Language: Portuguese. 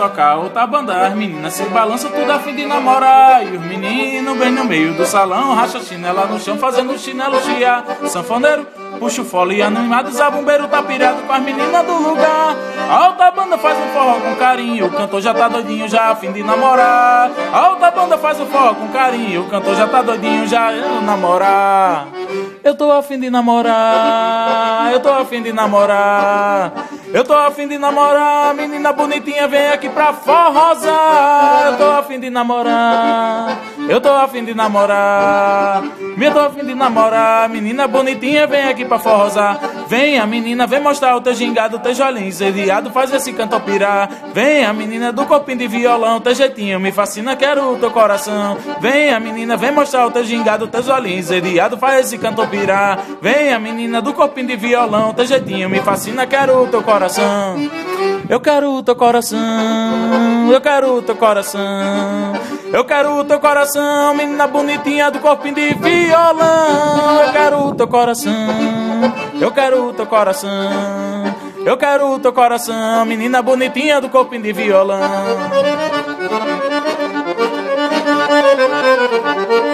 tocar outra banda, as meninas se balançam tudo a fim de namorar. E os meninos bem no meio do salão, racha chinela no chão, fazendo chinelo chiar. Sanfoneiro puxa o fole e animado, zabumbeiro tá pirado com as meninas do lugar. A outra banda faz um forró com carinho, o cantor já tá doidinho, já a fim de namorar. A outra banda faz um forró com carinho, o cantor já tá doidinho, já a namorar. Eu tô a fim de namorar, eu tô a fim de namorar. Eu tô a fim de namorar, menina bonitinha, vem aqui pra forrosar. Eu tô a fim de namorar, eu tô a fim de namorar. Eu tô a fim de namorar, menina bonitinha, vem aqui pra forrosar. Vem a menina, vem mostrar o teu gingado, teu joelhinho encediado, faz esse canto pirar. Vem a menina do corpinho de violão, teu jeitinho me fascina, quero o teu coração. Vem a menina, vem mostrar o teu gingado, teu joelhinho encediado, faz esse canto pirar. Vem a menina do corpinho de violão, teu jeitinho me fascina, quero o teu coração. Eu quero o teu coração, eu quero o teu coração. Eu quero o teu coração, menina bonitinha do corpinho de violão. Eu quero o teu coração, eu quero o teu coração. Eu quero o teu coração, menina bonitinha do corpinho de violão.